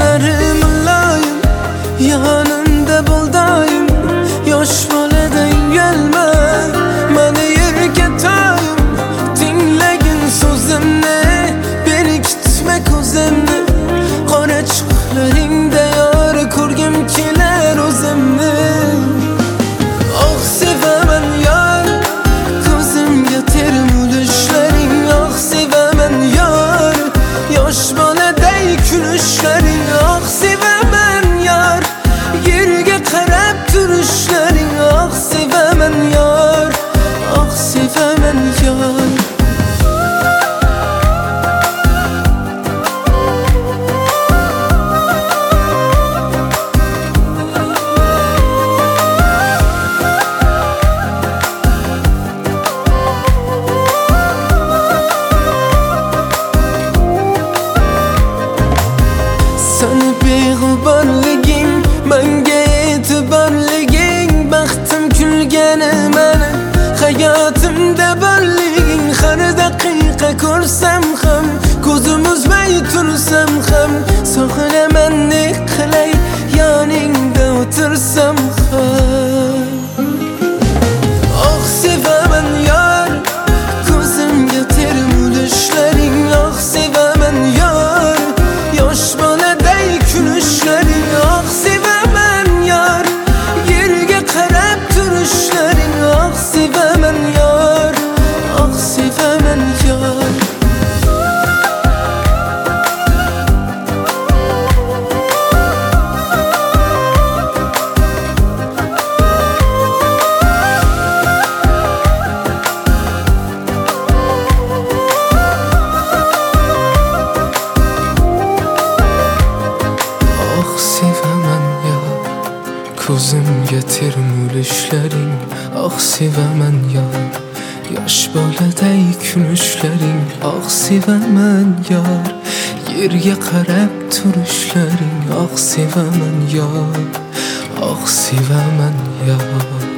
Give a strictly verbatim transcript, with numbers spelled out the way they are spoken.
Ko'zlarim muloyim, yonimda bo'ldayim. Yosh boladay uyalma, meni yerga toyim. Tinglagin so'zimni, berkitma ko'zimni. Qora chiqlaringda yor ko'rgim kelar o'zimni. Oh sevaman yor, ko'zimga termulishlaring. Oh sevaman yor, yosh boladay kulishlaring. Oh sevaman yor, yerga qarab turishlaring. Oh sevaman yor, oh sevaman yor. Seni beg'uborliging, menga e'tiborliging. Baxtim kulgani meni, hayotimda borliging. Har daqiqa ko'rsam ham, ko'zim uzmay tursam ham, sog'inaman ne qilay, yoningda o'tirsam ham. Oh sevaman yor, ko'zimga termulishlaring. Oh sevaman yor, yosh boladay kulishlaring. Oh sevaman yor, yerga qarab turishlaring. Oh sevaman yor, oh sevaman yor. Sevaman yor, ko'zimga termulishlaring. Oh sevaman yor, yosh boladay kulishlaring. Oh sevaman yor, yerga qarab turishlaring. Oh sevaman yor, oh sevaman yor.